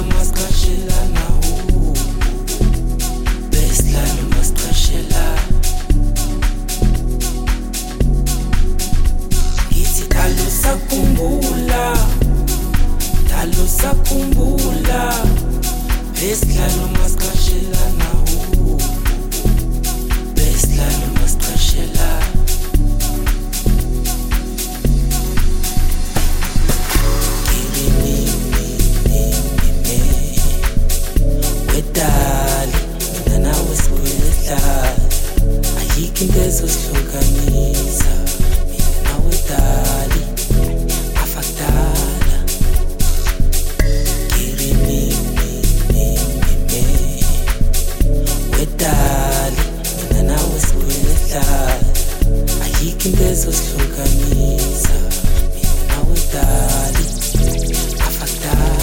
masicashelana besilalo masicashelana ngithi dalo sakhumbula besilalo masicashelana besilalo masicashelana wedali mina nawe sikwedlala ayikho into ezosihlukanisa mina nawe dali afakudala wedali mina nawe sikwedlala ayikho into ezosihlukanisa mina nawe dali afakudala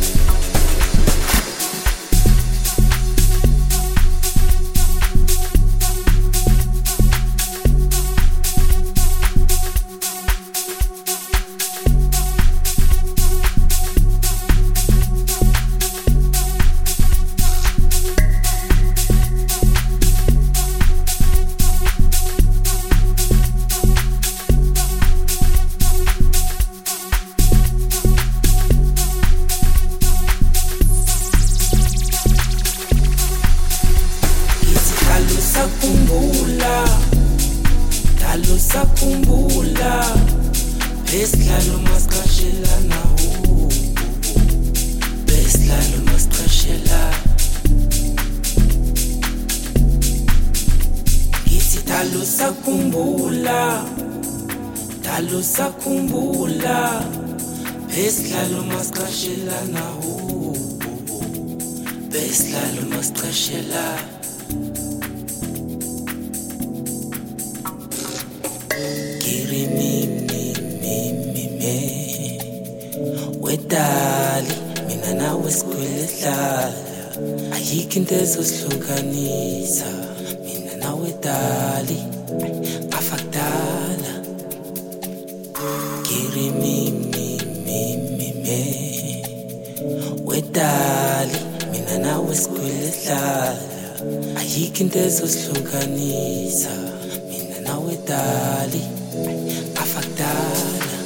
sakhumbula besilalo masicashelana besilalo masicashelana ngithi dalo sakhumbula besilalo masicashelana besilalo masicashelana wedali mina nawe sikwedlala ayikho into ezosihlukanisa mina nawe dali afakudala wedali mina nawe sikwedlala ayikho into ezosihlukanisa mina nawe dali afakudala